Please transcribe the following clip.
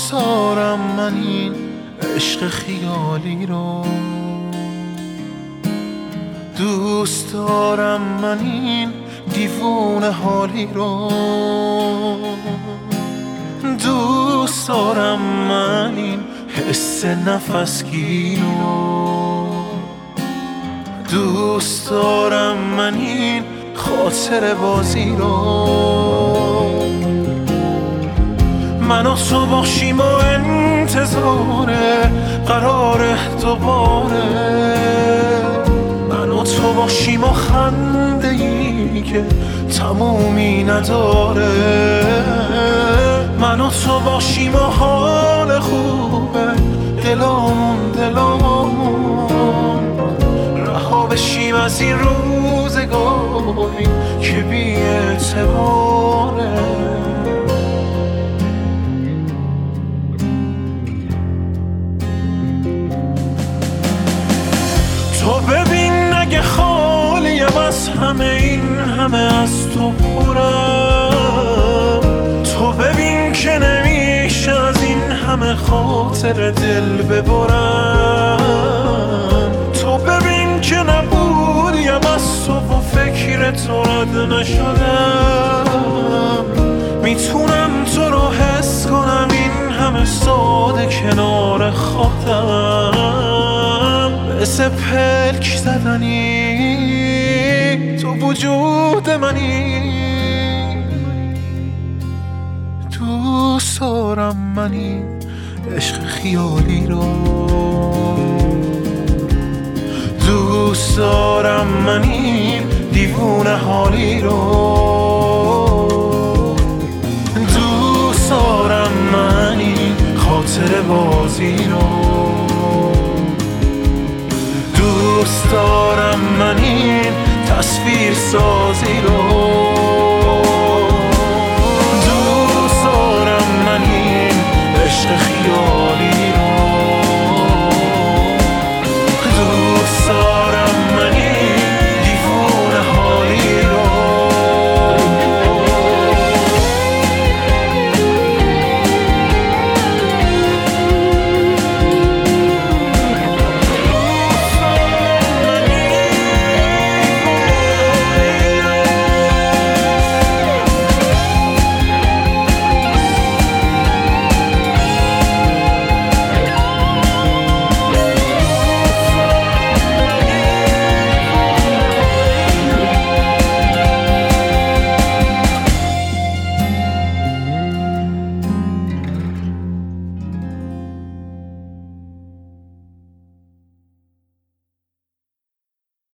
دوست دارم من این عشق خیالی رو، دوست دارم من این دیوونه حالی رو، دوست دارم من این حس نفسگیر رو، دوست دارم من این خاطر بازی رو. من و تو باشیم و انتظار قرار دوباره، من و تو باشیم و خنده ای که تمومی نداره، من و تو باشیم و حال خوبه دلامون رها بشیم از این روزگاری که بی اعتباره. تو ببین اگه خالیم از همه این همه از تو پرم، تو ببین که نمیشه از این همه خاطر دل ببرم، تو ببین که نبودیم از تو و فکر تو رد نشدم، میتونم تو رو حس کنم این همه ساده کنار خودم، مثل پلک زدنی تو وجود منی. دوست دارم من این عشق خیالی رو، دوست دارم من این دیوونه حالی رو، دوست دارم من این خاطر بازی رو، دوست دارم من این تصویر سازی رو.